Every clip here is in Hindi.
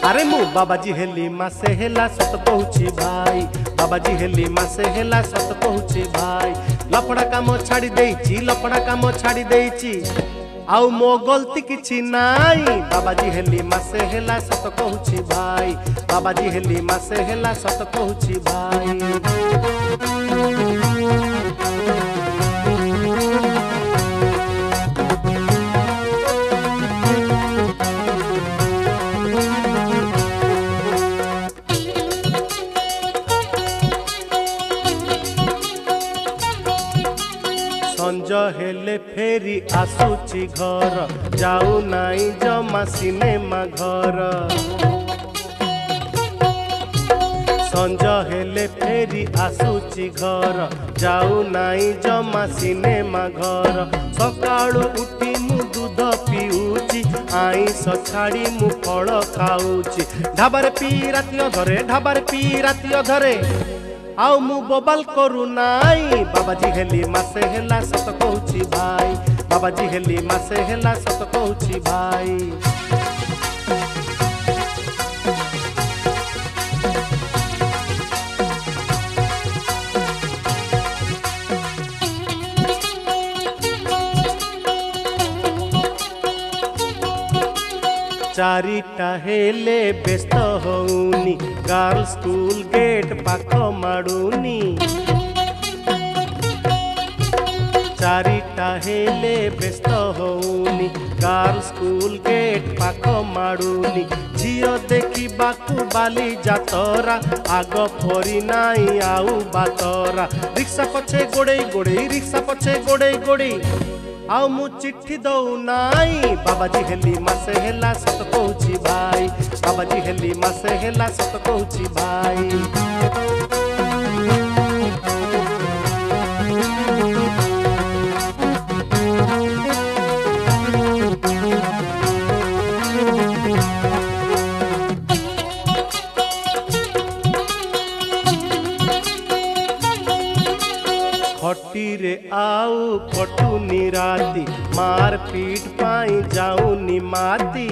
अरे मु बाबाजी हेली मासे हेला सत कहूची भाई, बाबाजी हेली मासे हेला सत कहूची भाई। लफड़ा काम छाड़ी देइची, लफड़ा काम छाड़ी देइची, आउ मो गलती किछि नाई। बाबाजी हेली मासे हेला सत कहूची भाई, बाबाजी हेली मासे हेला सत कहूची भाई। संज हेले फेरी आसुची घर, जाऊ नाई जमा सिनेमा घर। संज हेले फेरी आसुची घर, जाऊ नाई जमा सिनेमा घर। सकाळु उठी मु दूध पिउची, आईस छाड़ी मु फल खाऊची। ढाबारे पी राति अधरे, ढाबारे पी राति अधरे, आउ मु बबाल करू नाई। बाबाजी हेली मासे हेला सत कहूची भाई, बाबाजी हेली मासे हेला सत कहूची भाई। चारिटा हेले व्यस्त होउनी, गर्ल स्कूल गेट पाख माडुनी। चारिटा हेले व्यस्त होउनी, गर्ल स्कूल गेट पाख माडुनी। झियो देखी बाकू बाली जातरा, आग फरी नाई आउ बातरा। रिक्शा पछे गोड़े गोड़े, रिक्शा पछे गोड़े गोड़े, आउ मु चिट्ठी दऊ नाई। बाबाजी हेली मासे हेला सत कहूची भाई, बाबाजी हेली मासे हेला सत कहूची भाई। खटी रे आउ खटुनी राती, मार पीट पाई जाऊनी माती।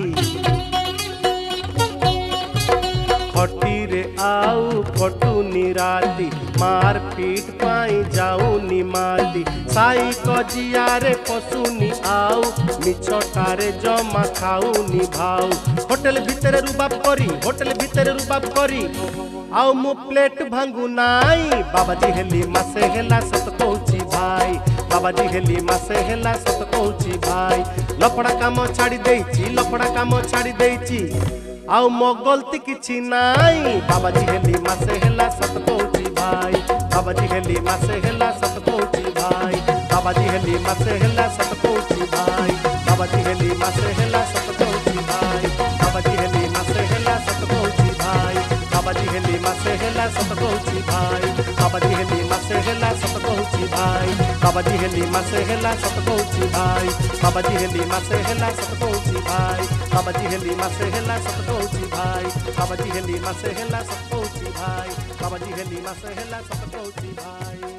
खटी रे आउ खटुनी राती, मार पीट पाई जाऊनी माती। साई कजिया रे पशुनी आउ, मिछटारे जमा खाऊनी भाऊ। होटल भितर रुबाब करी, होटल भितर रुबाब करी, आउ मु प्लेट भांगू नाई। बाबाजी हेली मासे हेला सत कहूची भाई, बाबाजी हेली मासे हेला सत कहूची भाई। लफड़ा काम छाड़ी देइची, लफड़ा काम छाड़ी देइची, आउ मो गलती किछि नाई। बाबाजी हेली मासे हेला सत कहूची भाई, बाबाजी हेली मासे हेला सत कहूची भाई। बाबाजी हेली मासे हेला सत कहूची भाई, बाबाजी हेली मासे हेला सत कहूची भाई। बाबाजी हेली मासे हेला सत कहूची भाई, बाबाजी हेली मासे हेला सत कहूची भाई। बाबाजी हेली मासे हेला सत कहूची भाई, बाबाजी हेली मासे हेला सत कहूची भाई। बाबाजी हेली मासे हेला सत कहूची भाई, बाबाजी हेली मासे हेला सत कहूची भाई। बाबाजी हेली मासे हेला सत कहूची भाई, बाबाजी हेली मासे हेला सत कहूची भाई।